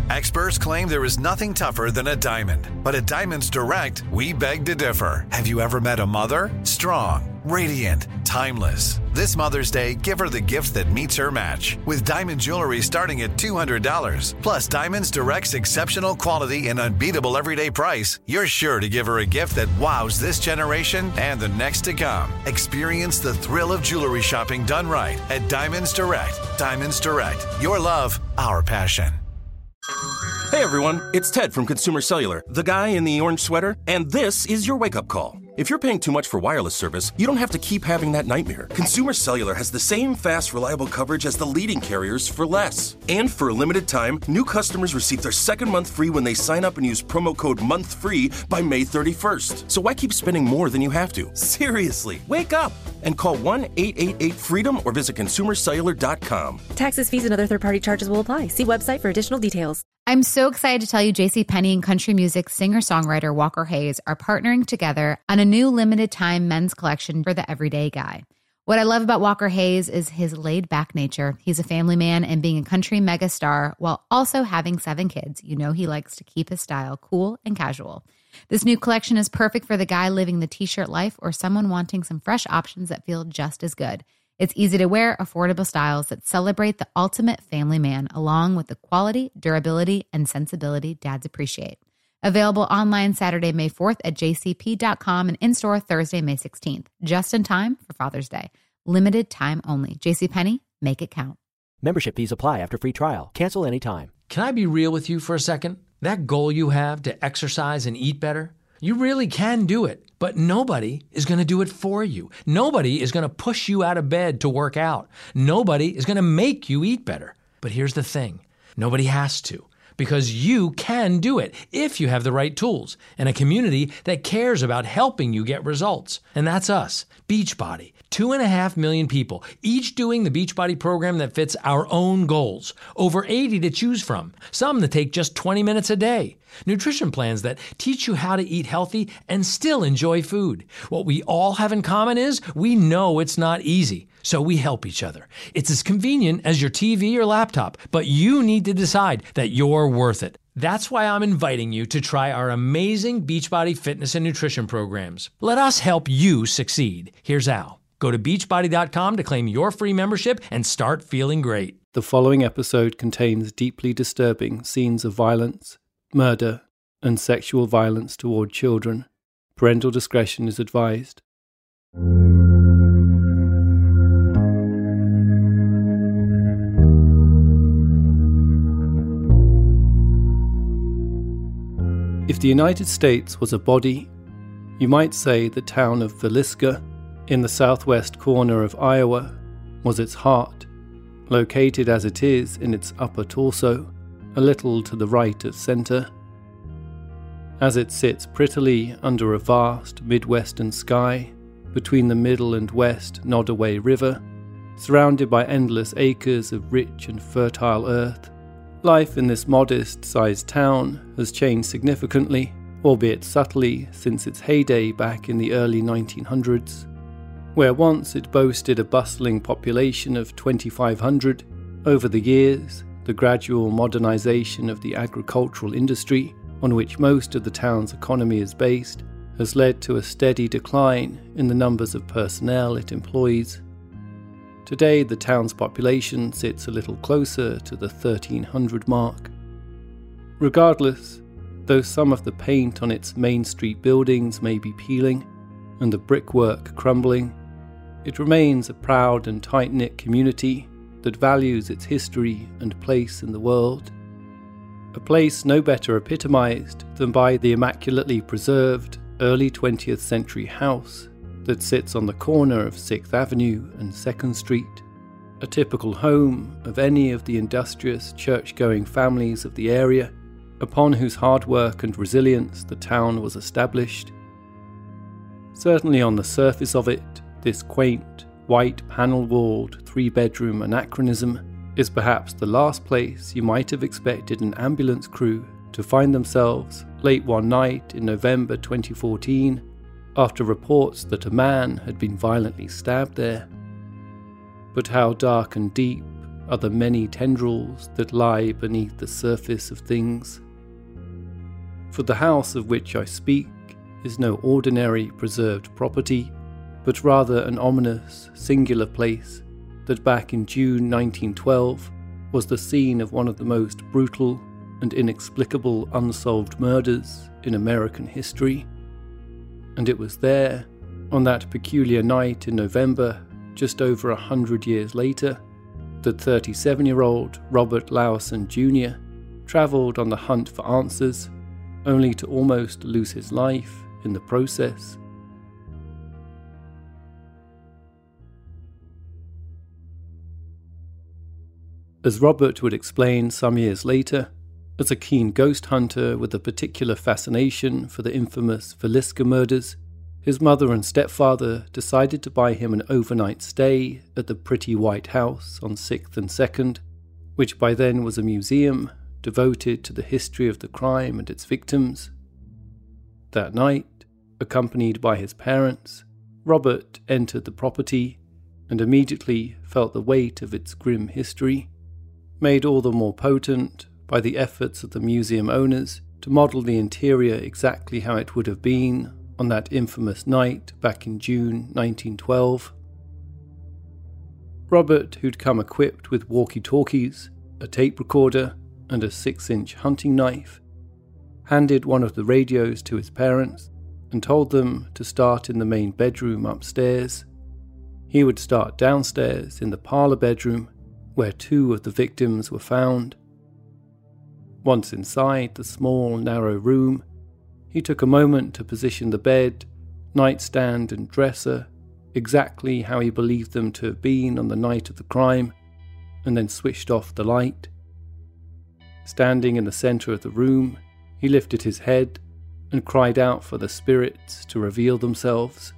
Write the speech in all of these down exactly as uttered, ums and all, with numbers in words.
Experts claim there is nothing tougher than a diamond. But at Diamonds Direct, we beg to differ. Have you ever met a mother? Strong, radiant, timeless. This Mother's Day, give her the gift that meets her match. With diamond jewelry starting at two hundred dollars. Plus Diamonds Direct's exceptional quality and unbeatable everyday price, you're sure to give her a gift that wows this generation and the next to come. Experience the thrill of jewelry shopping done right at Diamonds Direct. Diamonds Direct. Your love, our passion. Hey everyone, it's Ted from Consumer Cellular, the guy in the orange sweater, and this is your wake-up call. If you're paying too much for wireless service, you don't have to keep having that nightmare. Consumer Cellular has the same fast, reliable coverage as the leading carriers for less. And for a limited time, new customers receive their second month free when they sign up and use promo code MONTHFREE by May thirty-first. So why keep spending more than you have to? Seriously, wake up and call one eight eight eight FREEDOM or visit consumer cellular dot com. Taxes, fees, and other third-party charges will apply. See website for additional details. I'm so excited to tell you JCPenney and country music singer-songwriter Walker Hayes are partnering together on a new limited-time men's collection for the everyday guy. What I love about Walker Hayes is his laid-back nature. He's a family man, and being a country megastar while also having seven kids, you know he likes to keep his style cool and casual. This new collection is perfect for the guy living the t-shirt life or someone wanting some fresh options that feel just as good. It's easy to wear, affordable styles that celebrate the ultimate family man, along with the quality, durability, and sensibility dads appreciate. Available online Saturday, May fourth at j c p dot com and in-store Thursday, May sixteenth. Just in time for Father's Day. Limited time only. JCPenney, make it count. Membership fees apply after free trial. Cancel anytime. Can I be real with you for a second? That goal you have to exercise and eat better, you really can do it. But nobody is going to do it for you. Nobody is going to push you out of bed to work out. Nobody is going to make you eat better. But here's the thing. Nobody has to, because you can do it if you have the right tools and a community that cares about helping you get results. And that's us, Beachbody. Two and a half million people, each doing the Beachbody program that fits our own goals. Over eighty to choose from, some that take just twenty minutes a day. Nutrition plans that teach you how to eat healthy and still enjoy food. What we all have in common is we know it's not easy, so we help each other. It's as convenient as your T V or laptop, but you need to decide that you're worth it. That's why I'm inviting you to try our amazing Beachbody fitness and nutrition programs. Let us help you succeed. Here's how. Go to beachbody dot com to claim your free membership and start feeling great. The following episode contains deeply disturbing scenes of violence, murder, and sexual violence toward children. Parental discretion is advised. If the United States was a body, you might say the town of Villisca, in the southwest corner of Iowa, was its heart, located as it is in its upper torso, a little to the right of center. As it sits prettily under a vast Midwestern sky, between the middle and west Nodaway River, surrounded by endless acres of rich and fertile earth, life in this modest-sized town has changed significantly, albeit subtly, since its heyday back in the early nineteen hundreds. Where once it boasted a bustling population of twenty-five hundred, over the years, the gradual modernization of the agricultural industry, on which most of the town's economy is based, has led to a steady decline in the numbers of personnel it employs. Today, the town's population sits a little closer to the thirteen hundred mark. Regardless, though some of the paint on its Main Street buildings may be peeling, and the brickwork crumbling, it remains a proud and tight-knit community that values its history and place in the world. A place no better epitomized than by the immaculately preserved early twentieth century house that sits on the corner of sixth Avenue and second Street, a typical home of any of the industrious church-going families of the area, upon whose hard work and resilience the town was established. Certainly on the surface of it, this quaint, white panel-walled, three-bedroom anachronism is perhaps the last place you might have expected an ambulance crew to find themselves late one night in November twenty fourteen, after reports that a man had been violently stabbed there. But how dark and deep are the many tendrils that lie beneath the surface of things. For the house of which I speak is no ordinary preserved property, but rather an ominous, singular place that back in June nineteen twelve was the scene of one of the most brutal and inexplicable unsolved murders in American history. And it was there, on that peculiar night in November, just over a hundred years later, that thirty-seven-year-old Robert Lowson Junior travelled on the hunt for answers, only to almost lose his life in the process. As Robert would explain some years later, as a keen ghost hunter with a particular fascination for the infamous Villisca murders, his mother and stepfather decided to buy him an overnight stay at the Pretty White House on sixth and second, which by then was a museum devoted to the history of the crime and its victims. That night, accompanied by his parents, Robert entered the property and immediately felt the weight of its grim history, made all the more potent by the efforts of the museum owners to model the interior exactly how it would have been on that infamous night back in June nineteen twelve. Robert, who'd come equipped with walkie-talkies, a tape recorder, and a six-inch hunting knife, handed one of the radios to his parents and told them to start in the main bedroom upstairs. He would start downstairs in the parlour bedroom, where two of the victims were found. Once inside the small, narrow room, he took a moment to position the bed, nightstand and dresser exactly how he believed them to have been on the night of the crime, and then switched off the light. Standing in the centre of the room, he lifted his head and cried out for the spirits to reveal themselves.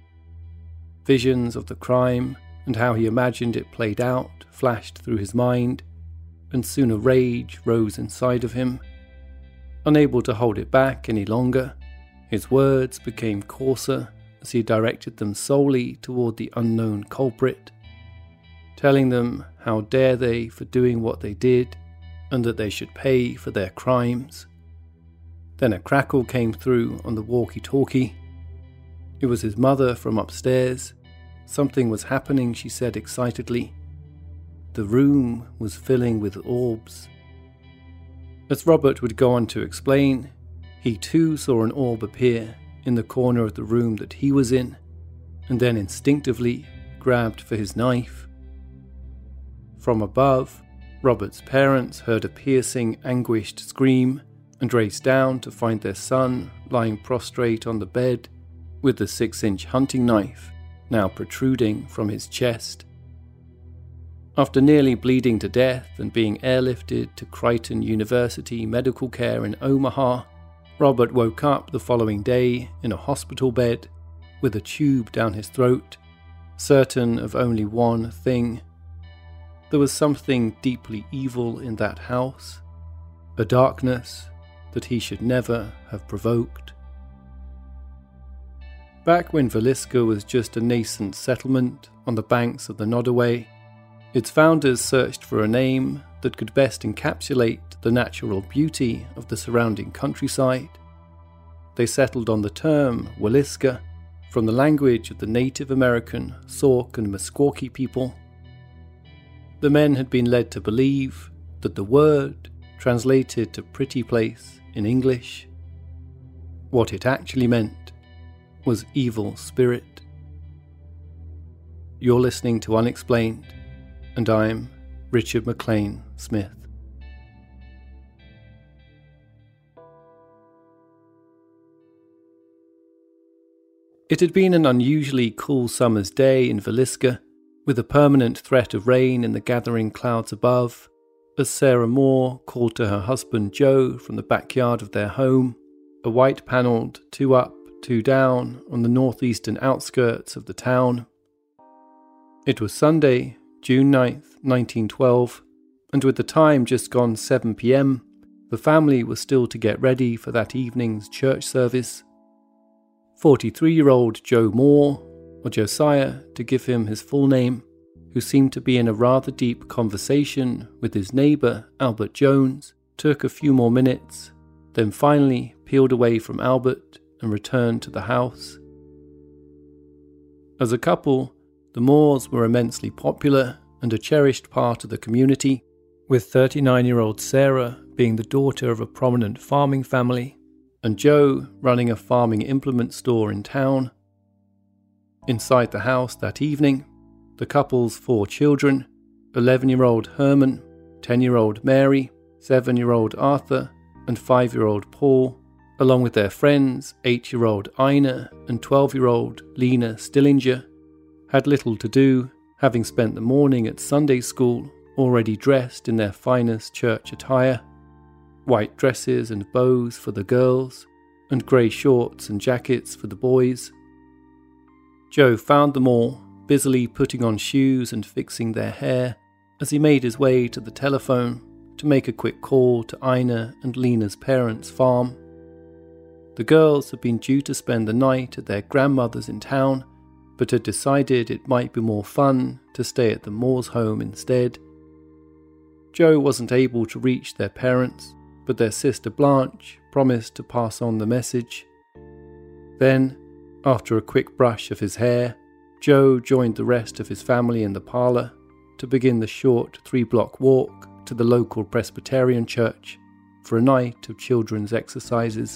Visions of the crime and how he imagined it played out flashed through his mind, and soon a rage rose inside of him. Unable to hold it back any longer, his words became coarser as he directed them solely toward the unknown culprit, telling them how dare they for doing what they did, and that they should pay for their crimes. Then a crackle came through on the walkie-talkie. It was his mother from upstairs. Something was happening, she said excitedly. The room was filling with orbs. As Robert would go on to explain, he too saw an orb appear in the corner of the room that he was in, and then instinctively grabbed for his knife. From above, Robert's parents heard a piercing, anguished scream and raced down to find their son lying prostrate on the bed with the six-inch hunting knife now protruding from his chest. After nearly bleeding to death and being airlifted to Creighton University Medical Care in Omaha, Robert woke up the following day in a hospital bed with a tube down his throat, certain of only one thing. There was something deeply evil in that house, a darkness that he should never have provoked. Back when Villisca was just a nascent settlement on the banks of the Nodaway, its founders searched for a name that could best encapsulate the natural beauty of the surrounding countryside. They settled on the term Willisca, from the language of the Native American Sauk and Meskwaki people. The men had been led to believe that the word translated to pretty place in English. What it actually meant was evil spirit. You're listening to Unexplained, and I'm Richard McLean Smith. It had been an unusually cool summer's day in Villisca, with a permanent threat of rain in the gathering clouds above, as Sarah Moore called to her husband Joe from the backyard of their home, a white-panelled two up, two down on the northeastern outskirts of the town. It was Sunday, June ninth, nineteen twelve, and with the time just gone seven p.m, the family was still to get ready for that evening's church service. forty-three-year-old Joe Moore, or Josiah to give him his full name, who seemed to be in a rather deep conversation with his neighbour, Albert Jones, took a few more minutes, then finally peeled away from Albert and returned to the house. As a couple, the Moores were immensely popular and a cherished part of the community, with thirty-nine-year-old Sarah being the daughter of a prominent farming family, and Joe running a farming implement store in town. Inside the house that evening, the couple's four children, eleven-year-old Herman, ten-year-old Mary, seven-year-old Arthur, and five-year-old Paul, along with their friends, eight-year-old Ina and twelve-year-old Lena Stillinger, had little to do, having spent the morning at Sunday school already dressed in their finest church attire, white dresses and bows for the girls, and grey shorts and jackets for the boys. Joe found them all busily putting on shoes and fixing their hair as he made his way to the telephone to make a quick call to Ina and Lena's parents' farm. The girls had been due to spend the night at their grandmother's in town, but had decided it might be more fun to stay at the Moores' home instead. Joe wasn't able to reach their parents, but their sister Blanche promised to pass on the message. Then, after a quick brush of his hair, Joe joined the rest of his family in the parlour to begin the short three-block walk to the local Presbyterian church for a night of children's exercises.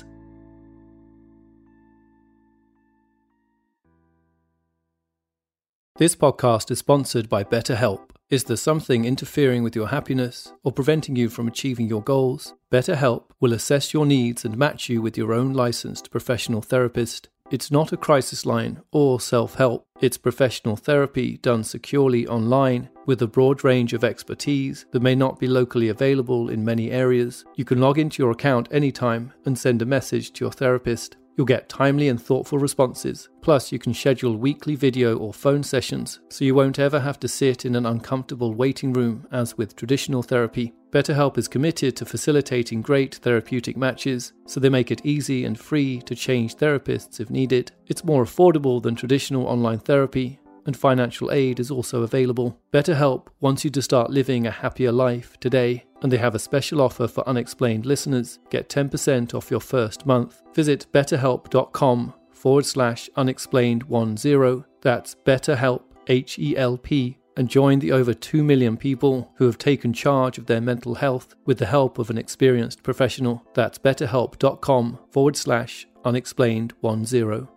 This podcast is sponsored by BetterHelp. Is there something interfering with your happiness or preventing you from achieving your goals? BetterHelp will assess your needs and match you with your own licensed professional therapist. It's not a crisis line or self-help. It's professional therapy done securely online with a broad range of expertise that may not be locally available in many areas. You can log into your account anytime and send a message to your therapist. You'll get timely and thoughtful responses. Plus, you can schedule weekly video or phone sessions, so you won't ever have to sit in an uncomfortable waiting room as with traditional therapy. BetterHelp is committed to facilitating great therapeutic matches, so they make it easy and free to change therapists if needed. It's more affordable than traditional online therapy, and financial aid is also available. BetterHelp wants you to start living a happier life today, and they have a special offer for unexplained listeners. Get ten percent off your first month. Visit betterhelp.com forward slash unexplained one zero. That's BetterHelp, H E L P, and join the over two million people who have taken charge of their mental health with the help of an experienced professional. That's betterhelp.com forward slash unexplained one zero.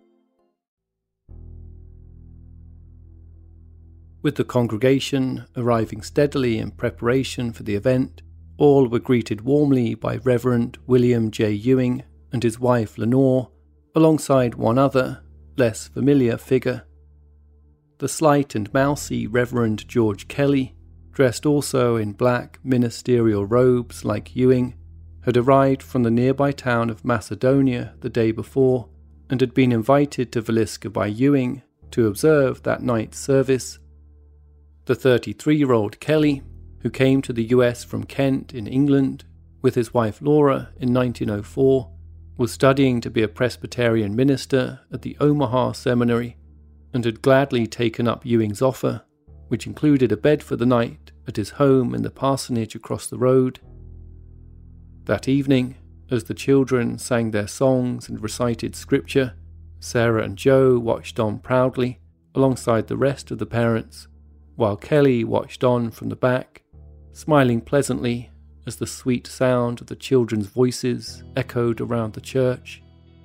With the congregation arriving steadily in preparation for the event, all were greeted warmly by Reverend William J. Ewing and his wife Lenore, alongside one other, less familiar figure. The slight and mousy Reverend George Kelly, dressed also in black ministerial robes like Ewing, had arrived from the nearby town of Macedonia the day before and had been invited to Villisca by Ewing to observe that night's service. The thirty-three-year-old Kelly, who came to the U S from Kent in England with his wife Laura in nineteen oh four, was studying to be a Presbyterian minister at the Omaha Seminary and had gladly taken up Ewing's offer, which included a bed for the night at his home in the parsonage across the road. That evening, as the children sang their songs and recited scripture, Sarah and Joe watched on proudly alongside the rest of the parents, while Kelly watched on from the back, smiling pleasantly as the sweet sound of the children's voices echoed around the church.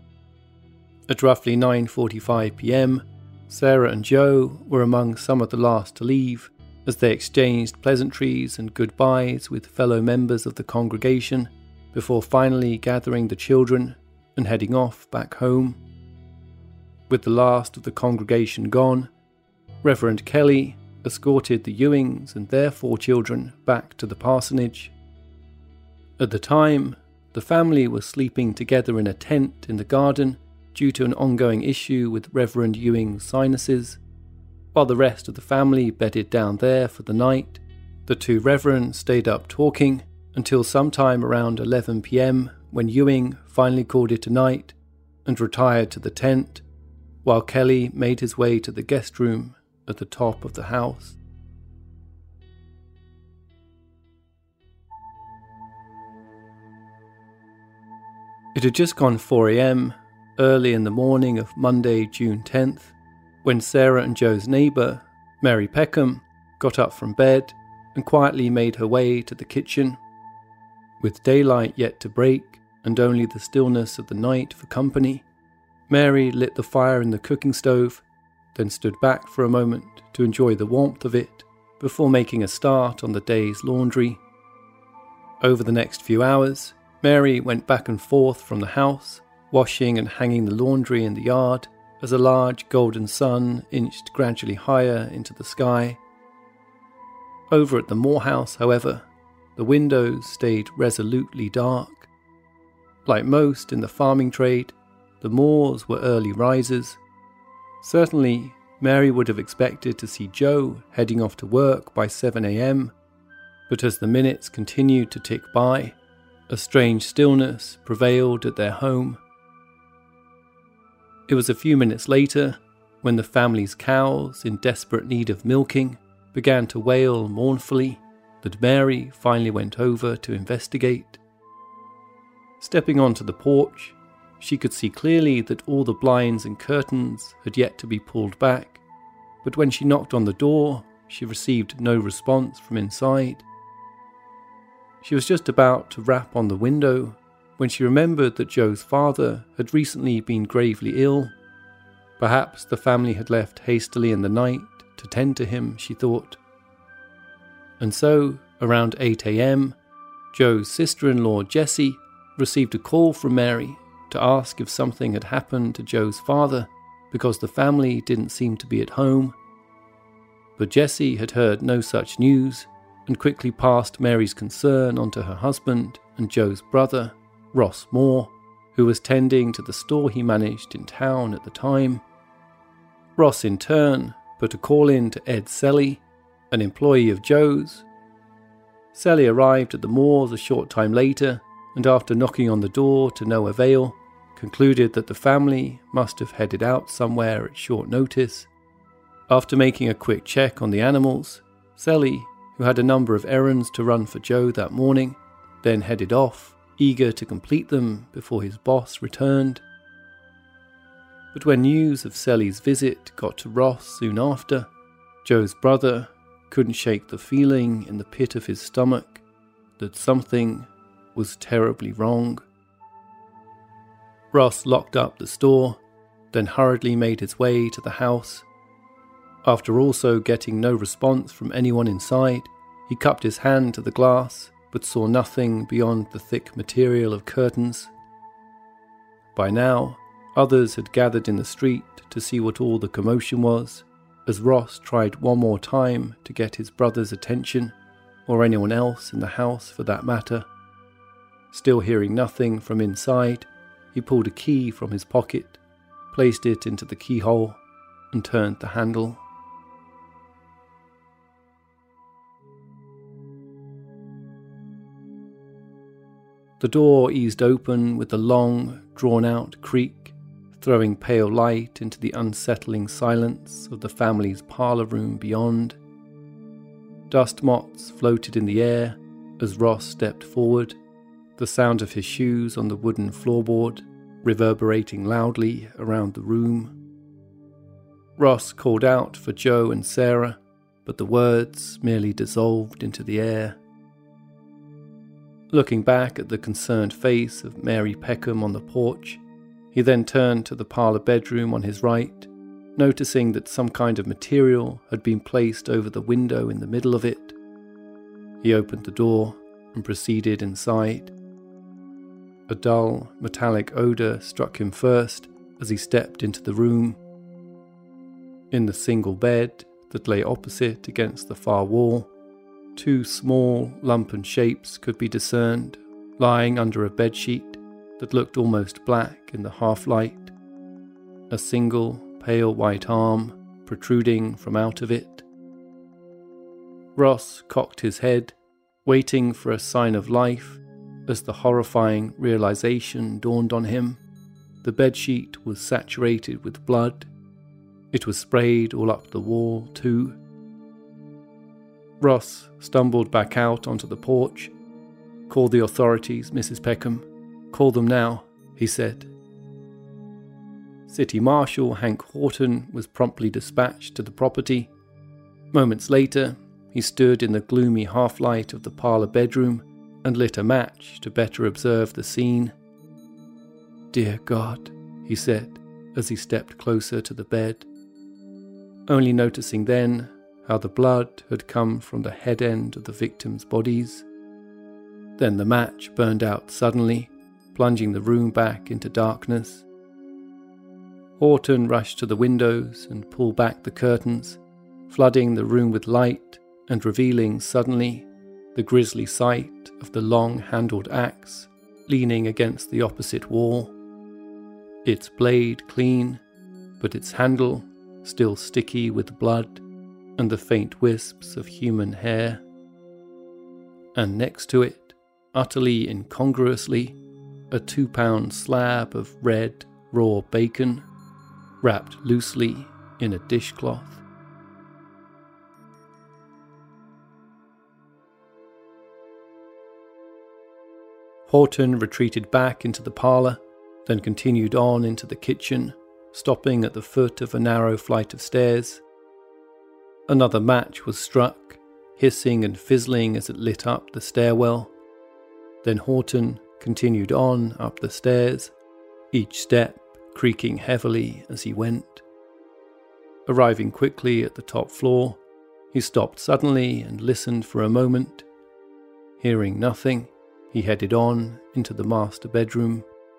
At roughly nine forty-five p.m, Sarah and Joe were among some of the last to leave, as they exchanged pleasantries and goodbyes with fellow members of the congregation before finally gathering the children and heading off back home. With the last of the congregation gone, Reverend Kelly escorted the Ewings and their four children back to the parsonage. At the time, the family was sleeping together in a tent in the garden due to an ongoing issue with Reverend Ewing's sinuses. While the rest of the family bedded down there for the night, the two reverends stayed up talking until sometime around eleven p.m, when Ewing finally called it a night and retired to the tent, while Kelly made his way to the guest room at the top of the house. It had just gone four a.m, early in the morning of Monday, June tenth, when Sarah and Joe's neighbour, Mary Peckham, got up from bed and quietly made her way to the kitchen. With daylight yet to break and only the stillness of the night for company, Mary lit the fire in the cooking stove, then stood back for a moment to enjoy the warmth of it before making a start on the day's laundry. Over the next few hours, Mary went back and forth from the house, washing and hanging the laundry in the yard as a large golden sun inched gradually higher into the sky. Over at the Moore house, however, the windows stayed resolutely dark. Like most in the farming trade, the Moores were early risers. Certainly, Mary would have expected to see Joe heading off to work by seven a.m, but as the minutes continued to tick by, a strange stillness prevailed at their home. It was a few minutes later when the family's cows, in desperate need of milking, began to wail mournfully that Mary finally went over to investigate. Stepping onto the porch, she could see clearly that all the blinds and curtains had yet to be pulled back, but when she knocked on the door, she received no response from inside. She was just about to rap on the window when she remembered that Joe's father had recently been gravely ill. Perhaps the family had left hastily in the night to tend to him, she thought. And so, around eight a.m, Joe's sister-in-law Jessie received a call from Mary to ask if something had happened to Joe's father because the family didn't seem to be at home. But Jessie had heard no such news and quickly passed Mary's concern onto her husband and Joe's brother, Ross Moore, who was tending to the store he managed in town at the time. Ross in turn put a call in to Ed Selly, an employee of Joe's. Selly arrived at the Moores a short time later and after knocking on the door to no avail, concluded that the family must have headed out somewhere at short notice. After making a quick check on the animals, Selly, who had a number of errands to run for Joe that morning, then headed off, eager to complete them before his boss returned. But when news of Selly's visit got to Ross soon after, Joe's brother couldn't shake the feeling in the pit of his stomach that something was terribly wrong. Ross locked up the store, then hurriedly made his way to the house. After also getting no response from anyone inside, he cupped his hand to the glass, but saw nothing beyond the thick material of curtains. By now, others had gathered in the street to see what all the commotion was, as Ross tried one more time to get his brother's attention, or anyone else in the house for that matter. Still hearing nothing from inside, he pulled a key from his pocket, placed it into the keyhole, and turned the handle. The door eased open with a long, drawn-out creak, throwing pale light into the unsettling silence of the family's parlour room beyond. Dust motes floated in the air as Ross stepped forward, the sound of his shoes on the wooden floorboard reverberating loudly around the room. Ross called out for Joe and Sarah, but the words merely dissolved into the air. Looking back at the concerned face of Mary Peckham on the porch, he then turned to the parlour bedroom on his right, noticing that some kind of material had been placed over the window in the middle of it. He opened the door and proceeded inside. A dull, metallic odour struck him first as he stepped into the room. In the single bed that lay opposite against the far wall, two small, lumpen shapes could be discerned, lying under a bedsheet that looked almost black in the half-light, a single, pale white arm protruding from out of it. Ross cocked his head, waiting for a sign of life, as the horrifying realization dawned on him. The bedsheet was saturated with blood. It was sprayed all up the wall, too. Ross stumbled back out onto the porch. "Call the authorities, Missus Peckham. Call them now," he said. City Marshal Hank Horton was promptly dispatched to the property. Moments later, he stood in the gloomy half-light of the parlour bedroom and lit a match to better observe the scene. "Dear God," he said as he stepped closer to the bed, only noticing then how the blood had come from the head end of the victims' bodies. Then the match burned out suddenly, plunging the room back into darkness. Horton rushed to the windows and pulled back the curtains, flooding the room with light and revealing suddenly the grisly sight of the long-handled axe leaning against the opposite wall. Its blade clean, but its handle still sticky with blood and the faint wisps of human hair. And next to it, utterly incongruously, a two-pound slab of red, raw bacon, wrapped loosely in a dishcloth. Horton retreated back into the parlour, then continued on into the kitchen, stopping at the foot of a narrow flight of stairs. Another match was struck, hissing and fizzling as it lit up the stairwell. Then Horton continued on up the stairs, each step creaking heavily as he went. Arriving quickly at the top floor, he stopped suddenly and listened for a moment. Hearing nothing, he headed on into the master bedroom.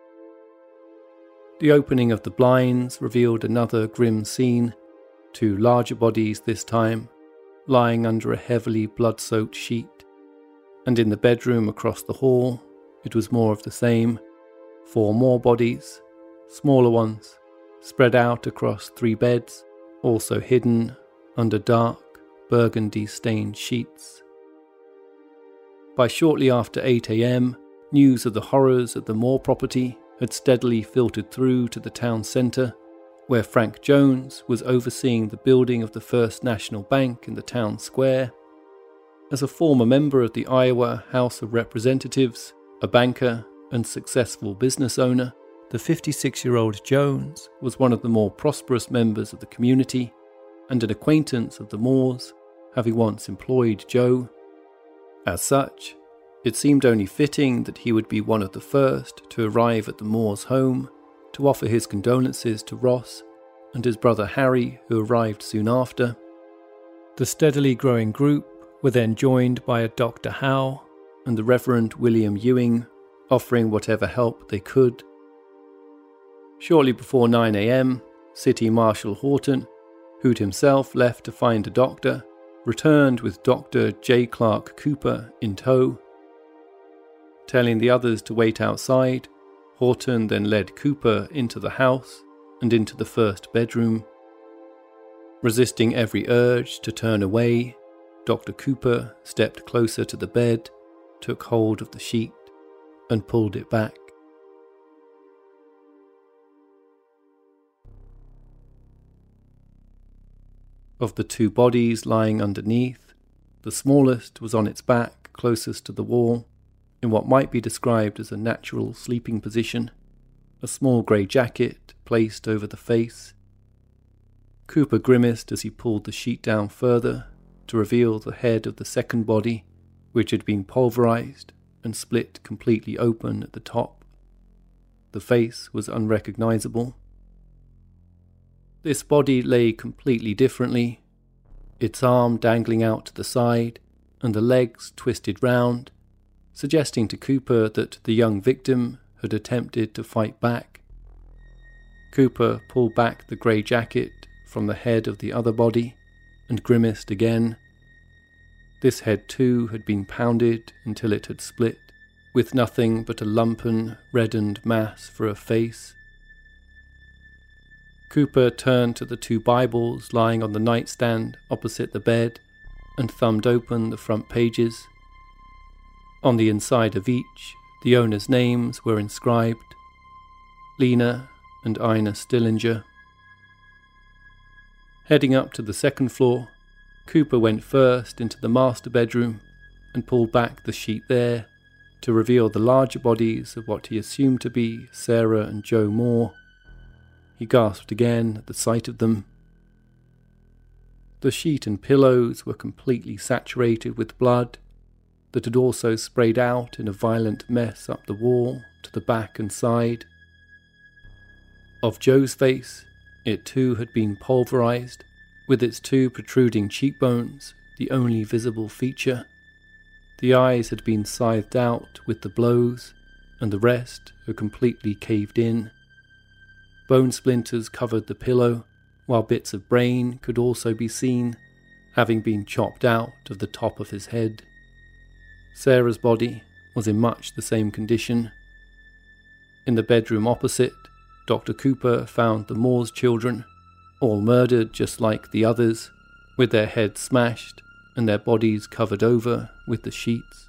The opening of the blinds revealed another grim scene, two larger bodies this time, lying under a heavily blood-soaked sheet. And in the bedroom across the hall, it was more of the same. Four more bodies, smaller ones, spread out across three beds, also hidden under dark, burgundy-stained sheets. By shortly after eight a.m, news of the horrors at the Moore property had steadily filtered through to the town centre, where Frank Jones was overseeing the building of the First National Bank in the town square. As a former member of the Iowa House of Representatives, a banker and successful business owner, the fifty-six-year-old Jones was one of the more prosperous members of the community and an acquaintance of the Moores, having once employed Joe. As such, it seemed only fitting that he would be one of the first to arrive at the Moores' home to offer his condolences to Ross and his brother Harry, who arrived soon after. The steadily growing group were then joined by a Doctor Howe and the Reverend William Ewing, offering whatever help they could. Shortly before nine a.m, City Marshal Horton, who'd himself left to find a doctor, returned with Doctor J. Clark Cooper in tow. Telling the others to wait outside, Horton then led Cooper into the house and into the first bedroom. Resisting every urge to turn away, Doctor Cooper stepped closer to the bed, took hold of the sheet, and pulled it back. Of the two bodies lying underneath, the smallest was on its back closest to the wall, in what might be described as a natural sleeping position, a small grey jacket placed over the face. Cooper grimaced as he pulled the sheet down further to reveal the head of the second body, which had been pulverised and split completely open at the top. The face was unrecognisable. This body lay completely differently, its arm dangling out to the side and the legs twisted round, suggesting to Cooper that the young victim had attempted to fight back. Cooper pulled back the grey jacket from the head of the other body and grimaced again. This head too had been pounded until it had split, with nothing but a lumpen, reddened mass for a face. Cooper turned to the two Bibles lying on the nightstand opposite the bed and thumbed open the front pages. On the inside of each, the owners' names were inscribed: Lena and Ina Stillinger. Heading up to the second floor, Cooper went first into the master bedroom and pulled back the sheet there, to reveal the larger bodies of what he assumed to be Sarah and Joe Moore. He gasped again at the sight of them. The sheet and pillows were completely saturated with blood that had also sprayed out in a violent mess up the wall to the back and side. Of Joe's face, it too had been pulverized, with its two protruding cheekbones the only visible feature. The eyes had been scythed out with the blows, and the rest had completely caved in. Bone splinters covered the pillow, while bits of brain could also be seen, having been chopped out of the top of his head. Sarah's body was in much the same condition. In the bedroom opposite, Doctor Cooper found the Moore's children, all murdered just like the others, with their heads smashed and their bodies covered over with the sheets.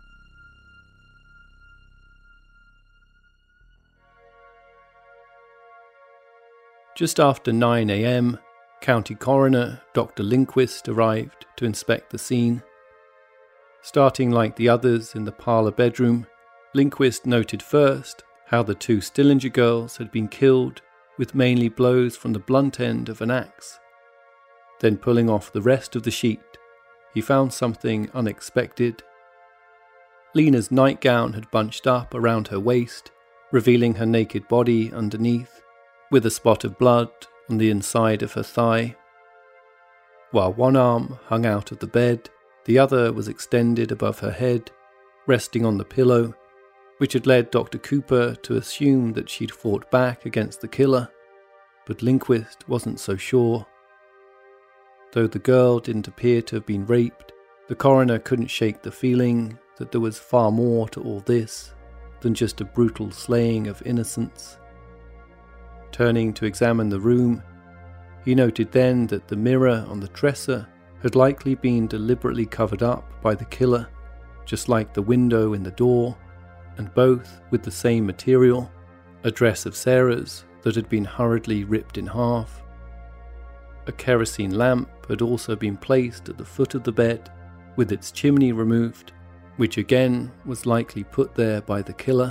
Just after nine a.m, County Coroner Doctor Lindquist arrived to inspect the scene. Starting like the others in the parlour bedroom, Lindquist noted first how the two Stillinger girls had been killed with mainly blows from the blunt end of an axe. Then pulling off the rest of the sheet, he found something unexpected. Lena's nightgown had bunched up around her waist, revealing her naked body underneath, with a spot of blood on the inside of her thigh. While one arm hung out of the bed, the other was extended above her head, resting on the pillow, which had led Doctor Cooper to assume that she'd fought back against the killer, but Lindquist wasn't so sure. Though the girl didn't appear to have been raped, the coroner couldn't shake the feeling that there was far more to all this than just a brutal slaying of innocents. Turning to examine the room, he noted then that the mirror on the dresser had likely been deliberately covered up by the killer, just like the window in the door, and both with the same material, a dress of Sarah's that had been hurriedly ripped in half. A kerosene lamp had also been placed at the foot of the bed, with its chimney removed, which again was likely put there by the killer.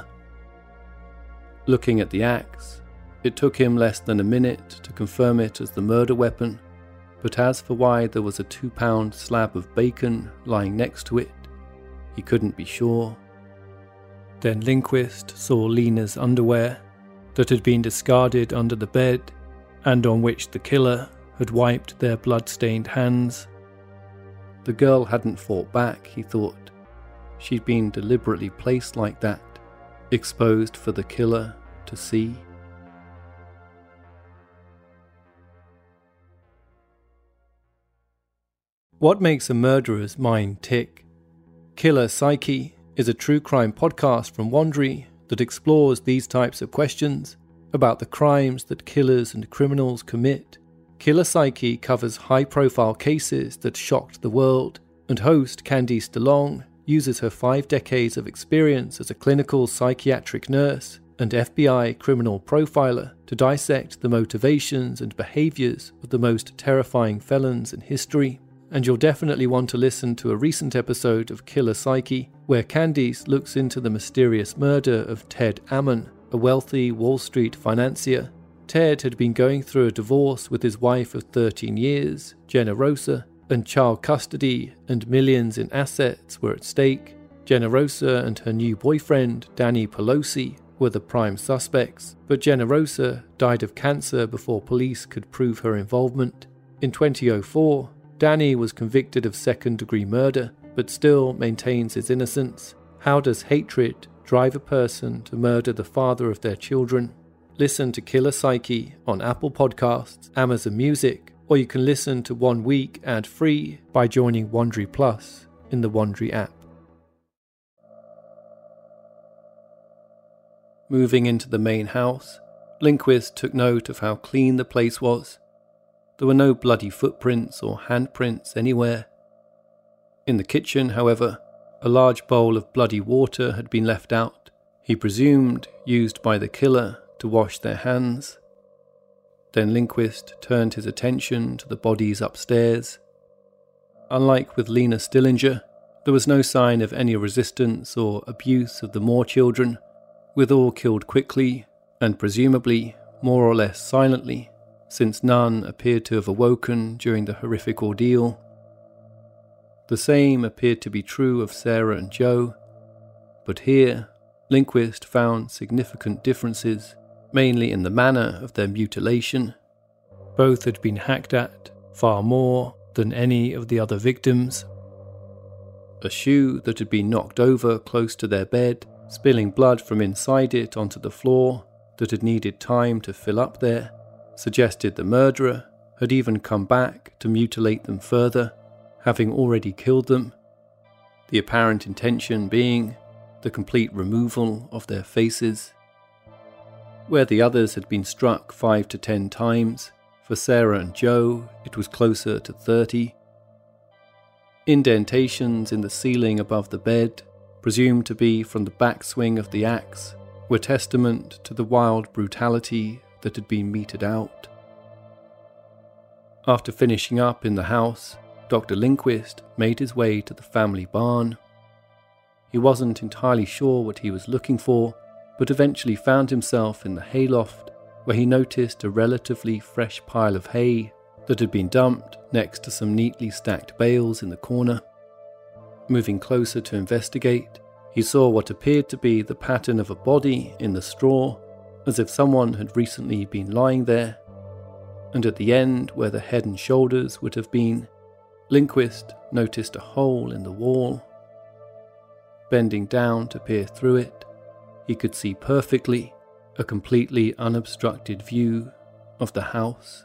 Looking at the axe, it took him less than a minute to confirm it as the murder weapon, but as for why there was a two-pound slab of bacon lying next to it, he couldn't be sure. Then Lindquist saw Lena's underwear that had been discarded under the bed and on which the killer had wiped their blood-stained hands. The girl hadn't fought back, he thought. She'd been deliberately placed like that, exposed for the killer to see. What makes a murderer's mind tick? Killer Psyche is a true crime podcast from Wondery that explores these types of questions about the crimes that killers and criminals commit. Killer Psyche covers high-profile cases that shocked the world, and host Candice DeLong uses her five decades of experience as a clinical psychiatric nurse and F B I criminal profiler to dissect the motivations and behaviours of the most terrifying felons in history. And you'll definitely want to listen to a recent episode of Killer Psyche, where Candice looks into the mysterious murder of Ted Ammon, a wealthy Wall Street financier. Ted had been going through a divorce with his wife of thirteen years, Jenna Rosa, and child custody and millions in assets were at stake. Jenna Rosa and her new boyfriend, Danny Pelosi, were the prime suspects, but Jenna Rosa died of cancer before police could prove her involvement. In twenty oh four, Danny was convicted of second-degree murder, but still maintains his innocence. How does hatred drive a person to murder the father of their children? Listen to Killer Psyche on Apple Podcasts, Amazon Music, or you can listen to One Week ad-free by joining Wondery Plus in the Wondery app. Moving into the main house, Lindquist took note of how clean the place was. There were no bloody footprints or handprints anywhere. In the kitchen, however, a large bowl of bloody water had been left out, he presumed used by the killer to wash their hands. Then Lindquist turned his attention to the bodies upstairs. Unlike with Lena Stillinger, There was no sign of any resistance or abuse of the Moore children, with all killed quickly and presumably more or less silently, since none appeared to have awoken during the horrific ordeal. The same appeared to be true of Sarah and Joe, but here Lindquist found significant differences, mainly in the manner of their mutilation. Both had been hacked at far more than any of the other victims. A shoe that had been knocked over close to their bed, spilling blood from inside it onto the floor that had needed time to fill up there, suggested the murderer had even come back to mutilate them further, having already killed them, the apparent intention being the complete removal of their faces. Where the others had been struck five to ten times, for Sarah and Joe it was closer to thirty. Indentations in the ceiling above the bed, presumed to be from the backswing of the axe, were testament to the wild brutality that had been meted out. After finishing up in the house, Doctor Lindquist made his way to the family barn. He wasn't entirely sure what he was looking for, but eventually found himself in the hayloft, where he noticed a relatively fresh pile of hay that had been dumped next to some neatly stacked bales in the corner. Moving closer to investigate, he saw what appeared to be the pattern of a body in the straw, as if someone had recently been lying there, and at the end where the head and shoulders would have been, Lindquist noticed a hole in the wall. Bending down to peer through it, he could see perfectly a completely unobstructed view of the house.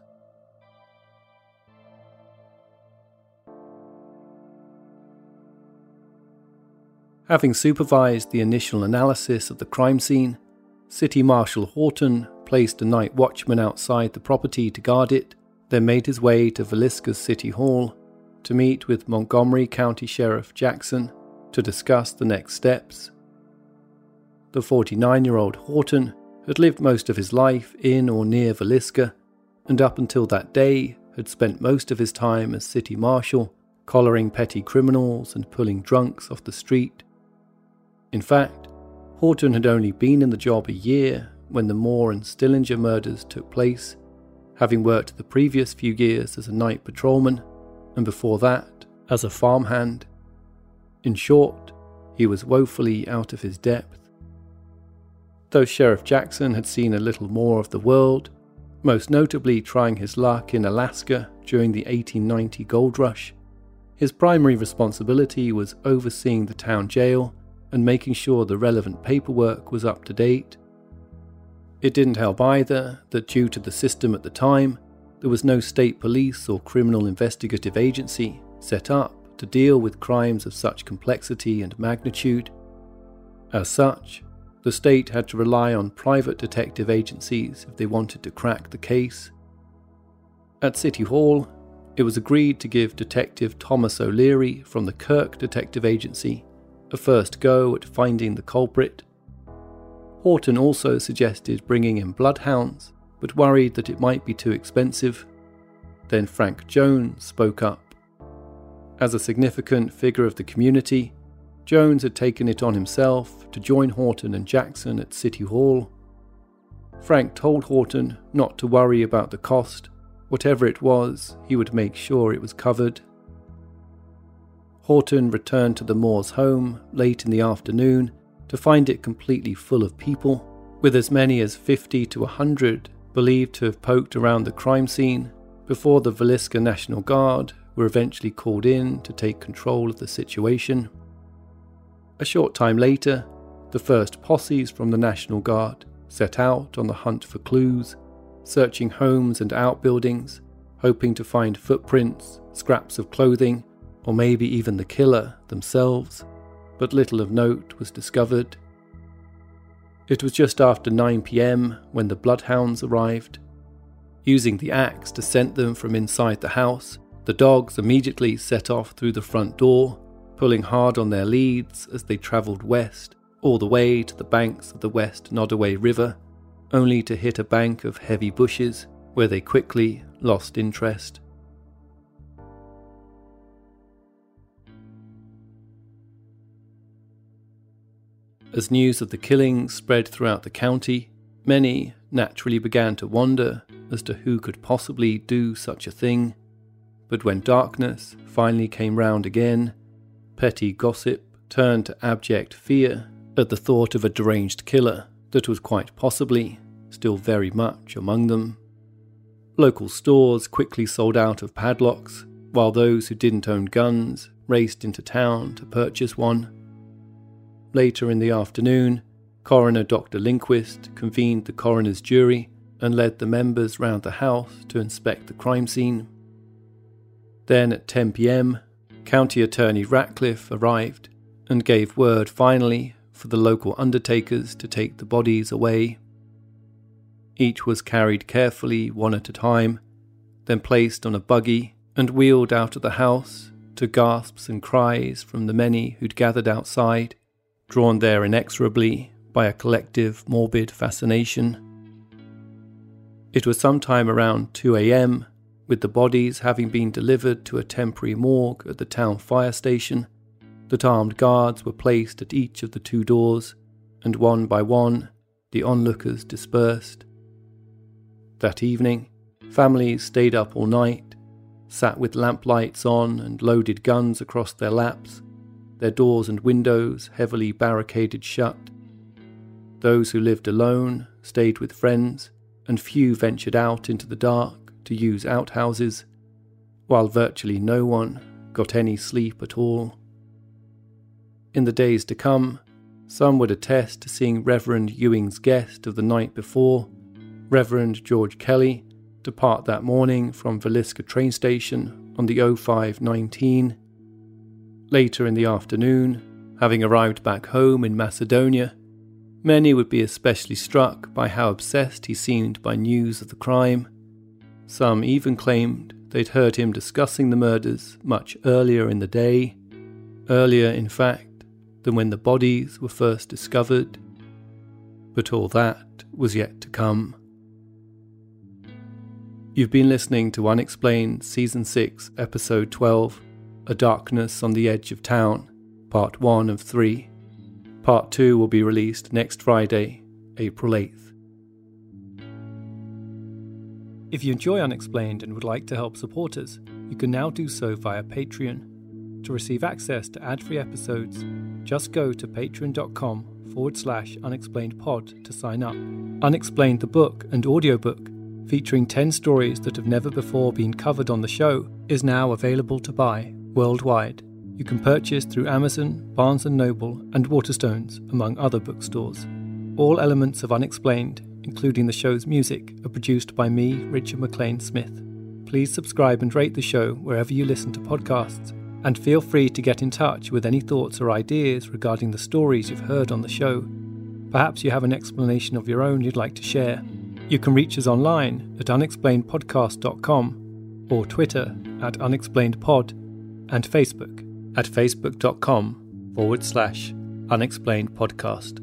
Having supervised the initial analysis of the crime scene, City Marshal Horton placed a night watchman outside the property to guard it, then made his way to Villisca's City Hall to meet with Montgomery County Sheriff Jackson to discuss the next steps. The forty-nine-year-old Horton had lived most of his life in or near Villisca, and up until that day had spent most of his time as city marshal, collaring petty criminals and pulling drunks off the street. In fact, Horton had only been in the job a year when the Moore and Stillinger murders took place, having worked the previous few years as a night patrolman, and before that as a farmhand. In short, he was woefully out of his depth. Though Sheriff Jackson had seen a little more of the world, most notably trying his luck in Alaska during the eighteen ninety gold rush, his primary responsibility was overseeing the town jail and making sure the relevant paperwork was up to date. It didn't help either that due to the system at the time, there was no state police or criminal investigative agency set up to deal with crimes of such complexity and magnitude. As such, the state had to rely on private detective agencies if they wanted to crack the case. At City Hall, it was agreed to give Detective Thomas O'Leary from the Kirk Detective Agency a first go at finding the culprit. Horton also suggested bringing in bloodhounds, but worried that it might be too expensive. Then Frank Jones spoke up. As a significant figure of the community, Jones had taken it on himself to join Horton and Jackson at City Hall. Frank told Horton not to worry about the cost. Whatever it was, he would make sure it was covered. Horton returned to the Moores' home late in the afternoon to find it completely full of people, with as many as fifty to a hundred believed to have poked around the crime scene before the Villisca National Guard were eventually called in to take control of the situation. A short time later, the first posses from the National Guard set out on the hunt for clues, searching homes and outbuildings, hoping to find footprints, scraps of clothing, or maybe even the killer themselves, but little of note was discovered. It was just after nine p.m. when the bloodhounds arrived. Using the axe to scent them from inside the house, the dogs immediately set off through the front door, pulling hard on their leads as they travelled west, all the way to the banks of the West Nodaway River, only to hit a bank of heavy bushes where they quickly lost interest. As news of the killings spread throughout the county, many naturally began to wonder as to who could possibly do such a thing. But when darkness finally came round again, petty gossip turned to abject fear at the thought of a deranged killer that was quite possibly still very much among them. Local stores quickly sold out of padlocks, while those who didn't own guns raced into town to purchase one. Later in the afternoon, Coroner Doctor Lindquist convened the coroner's jury and led the members round the house to inspect the crime scene. Then at ten p.m, County Attorney Ratcliffe arrived and gave word finally for the local undertakers to take the bodies away. Each was carried carefully one at a time, then placed on a buggy and wheeled out of the house to gasps and cries from the many who'd gathered outside, drawn there inexorably by a collective morbid fascination. It was sometime around two a.m, with the bodies having been delivered to a temporary morgue at the town fire station, that armed guards were placed at each of the two doors, and one by one the onlookers dispersed. That evening, families stayed up all night, sat with lamplights on and loaded guns across their laps, their doors and windows heavily barricaded shut. Those who lived alone stayed with friends, and few ventured out into the dark to use outhouses, while virtually no one got any sleep at all. In the days to come, some would attest to seeing Reverend Ewing's guest of the night before, Reverend George Kelly, depart that morning from Villisca train station on the oh five nineteen. Later in the afternoon, having arrived back home in Macedonia, many would be especially struck by how obsessed he seemed by news of the crime. Some even claimed they'd heard him discussing the murders much earlier in the day, earlier, in fact, than when the bodies were first discovered. But all that was yet to come. You've been listening to Unexplained Season six, Episode twelve, A Darkness on the Edge of Town, Part one of three. Part two will be released next Friday, April eighth. If you enjoy Unexplained and would like to help support us, you can now do so via Patreon. To receive access to ad-free episodes, just go to patreon.com forward slash unexplained pod to sign up. Unexplained the book and audiobook, featuring ten stories that have never before been covered on the show, is now available to buy worldwide. You can purchase through Amazon, Barnes and Noble, and Waterstones, among other bookstores. All elements of Unexplained, including the show's music, are produced by me, Richard McLean Smith. Please subscribe and rate the show wherever you listen to podcasts, and feel free to get in touch with any thoughts or ideas regarding the stories you've heard on the show. Perhaps you have an explanation of your own you'd like to share. You can reach us online at unexplained podcast dot com, or Twitter at unexplainedpod, and Facebook at facebook.com forward slash unexplained podcast.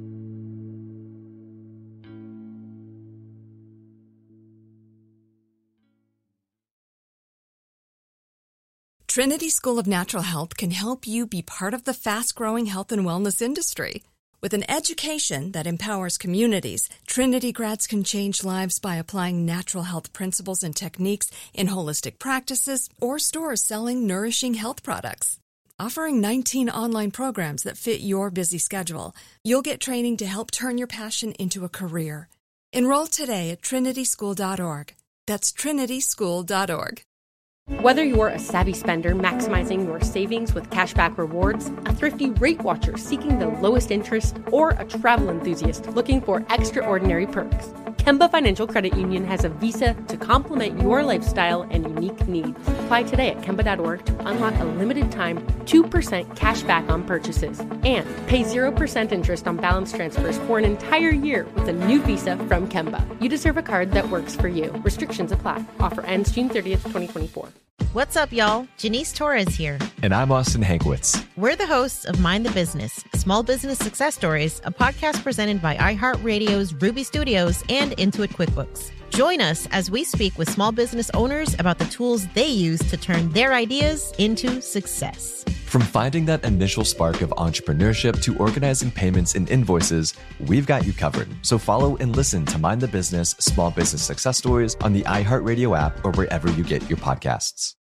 Trinity School of Natural Health can help you be part of the fast-growing health and wellness industry. With an education that empowers communities, Trinity grads can change lives by applying natural health principles and techniques in holistic practices or stores selling nourishing health products. Offering nineteen online programs that fit your busy schedule, you'll get training to help turn your passion into a career. Enroll today at trinity school dot org. That's trinity school dot org. Whether you're a savvy spender maximizing your savings with cashback rewards, a thrifty rate watcher seeking the lowest interest, or a travel enthusiast looking for extraordinary perks, Kemba Financial Credit Union has a visa to complement your lifestyle and unique needs. Apply today at kemba dot org to unlock a limited time two percent cash back on purchases and pay zero percent interest on balance transfers for an entire year with a new visa from Kemba. You deserve a card that works for you. Restrictions apply. Offer ends June thirtieth, twenty twenty-four. What's up, y'all? Janice Torres here. And I'm Austin Hankwitz. We're the hosts of Mind the Business, Small Business Success Stories, a podcast presented by iHeartRadio's Ruby Studios and Intuit QuickBooks. Join us as we speak with small business owners about the tools they use to turn their ideas into success. From finding that initial spark of entrepreneurship to organizing payments and invoices, we've got you covered. So follow and listen to Mind the Business Small Business Success Stories on the iHeartRadio app or wherever you get your podcasts.